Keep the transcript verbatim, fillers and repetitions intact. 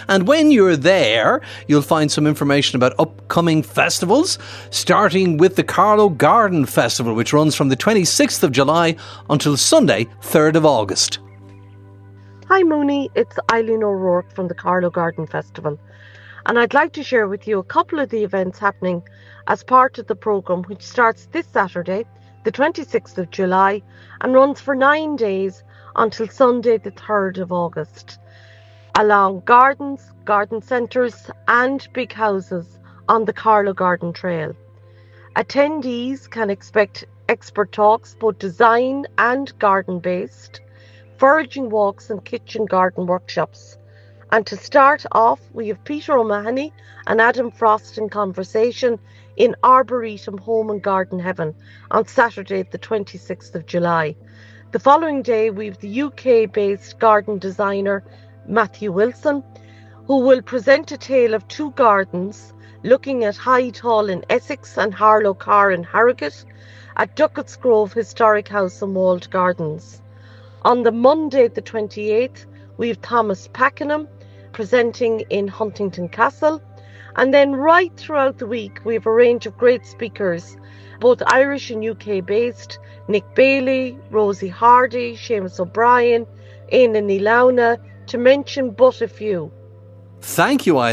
And when you're there, you'll find some information about upcoming festivals, starting with the Carlow Garden Festival, which runs from the twenty-sixth of July until Sunday, third of August. Hi Mooney, it's Eileen O'Rourke from the Carlow Garden Festival, and I'd like to share with you a couple of the events happening as part of the programme, which starts this Saturday, the twenty-sixth of July, and runs for nine days until Sunday the third of August, along gardens, garden centres and big houses on the Carlow Garden Trail. Attendees can expect expert talks, both design and garden based, foraging walks and kitchen garden workshops. And to start off, we have Peter O'Mahony and Adam Frost in conversation in Arboretum Home and Garden Heaven on Saturday the twenty-sixth of July. The following day we have the U K-based garden designer Matthew Wilson, who will present a tale of two gardens looking at Hyde Hall in Essex and Harlow Carr in Harrogate at Duckett's Grove Historic House and Walled Gardens. On the Monday the twenty-eighth, we have Thomas Pakenham presenting in Huntington Castle. And then right throughout the week, we have a range of great speakers, both Irish and U K based: Nick Bailey, Rosie Hardy, Seamus O'Brien, Éanna Ní Lamhna, to mention but a few. Thank you, Eileen.